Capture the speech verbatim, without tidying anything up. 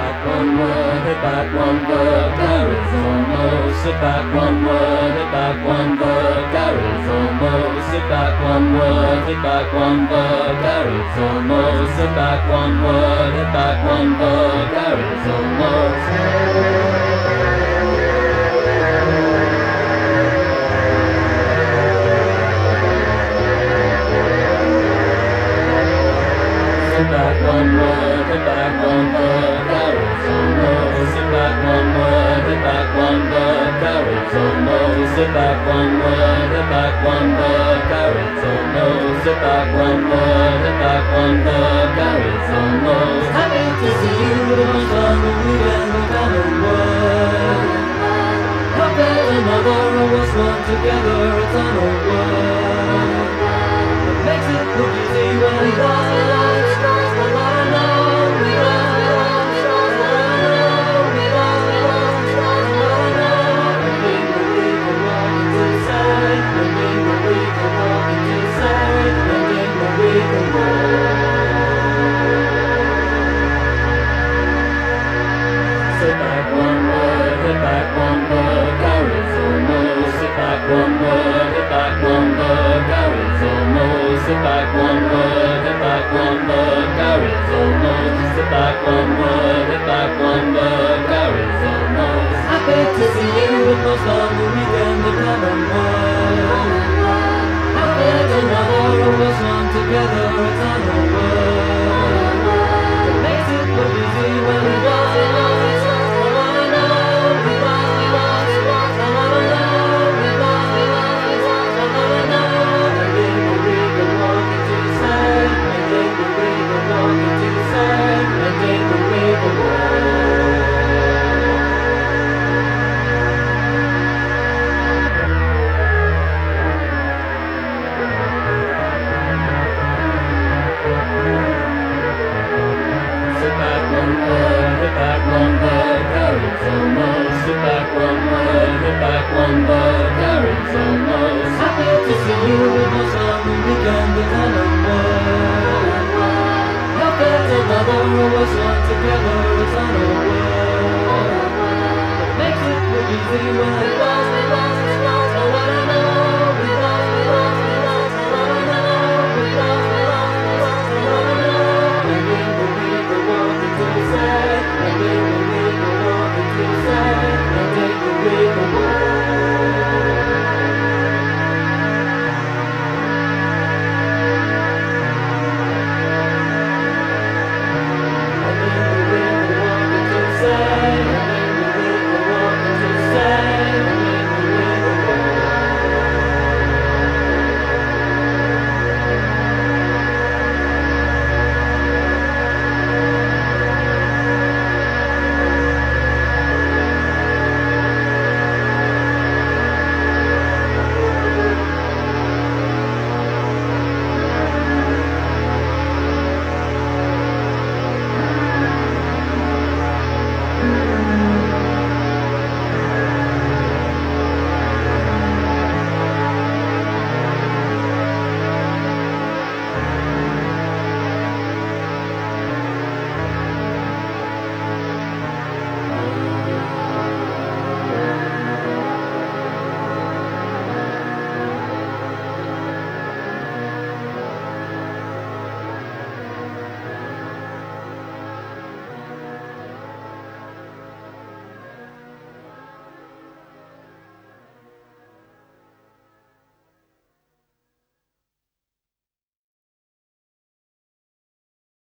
back one word, hit back one word, Gary's almost. Sit back one word, hit back one word, Gary's almost. Sit back one word, hit back one word, Gary's almost. Sit back one word, hit back one word, Gary's almost. Sit back one word, hit back one word, Gary's almost. Sit back one word, hit back one word, Gary's almost. Sit back one word, hit back one word, Gary's almost. Sit back one word, hit back one word, Gary's almost. Happy to see you the most on the weekend, the common word. Hope there's another of us one together, a ton of word. It makes it look easy when we lost the lights. Sit back one word, hit back one word, Gary's almost. Sit back one word, hit back one word, Gary's almost. Sit back one word, hit back one word, Gary's almost. Sit back one word, hit back one word, Gary's almost. Happy to see you with most on the weekend, the common word. Happy to another of us one together, a ton of word. It makes it look easy when we lost it all. Together, it's on a world. Makes it look easy when it was, it was.